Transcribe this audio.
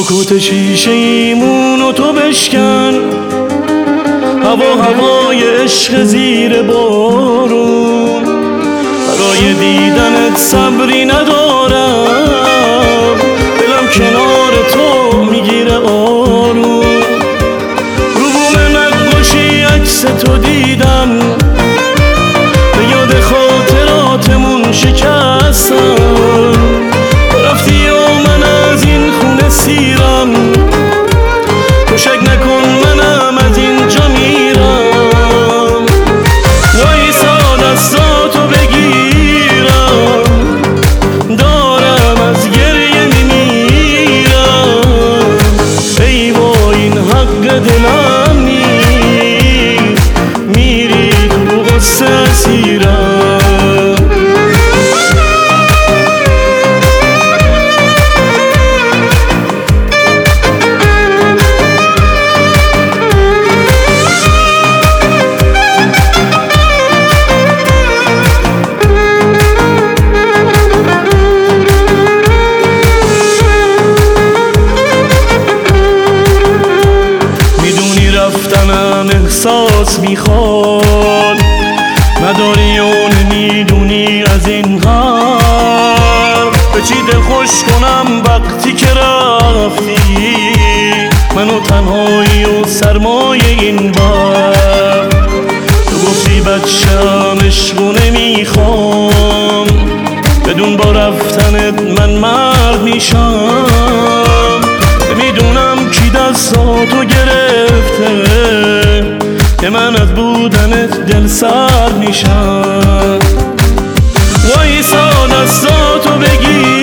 سکوت شیشه ایمونو تو بشکن، هوای عشق زیر بارون. برای دیدنت صبری ندارم، دلم کنار تو میگیره آروم. رو بوم نقاشی عکس تو دیدم، به یاد خاطراتمون شکستم. رفتی و من از این خونه سیرم، تو شک نکن منم از اینجا میرم. وایسا دستاتو بگیرم، دارم از گریه میمیرم. ای وای این حق دلم نیست، میری تو غصه اسیرم. رفتنم احساس میخواد، نداری و نمیدونی از این حرف. به چی دل خوش کنم وقتی که رفتی، منو تنهایی و سرمایه این بر. تو گفتی بچه‌م عشقو نمیخوام، بدون با رفتنت من مرد میشم. نمیدونم کی دستاتو گرفته که من از بودنت دل سرد میشم. وایسا دستاتو بگیر،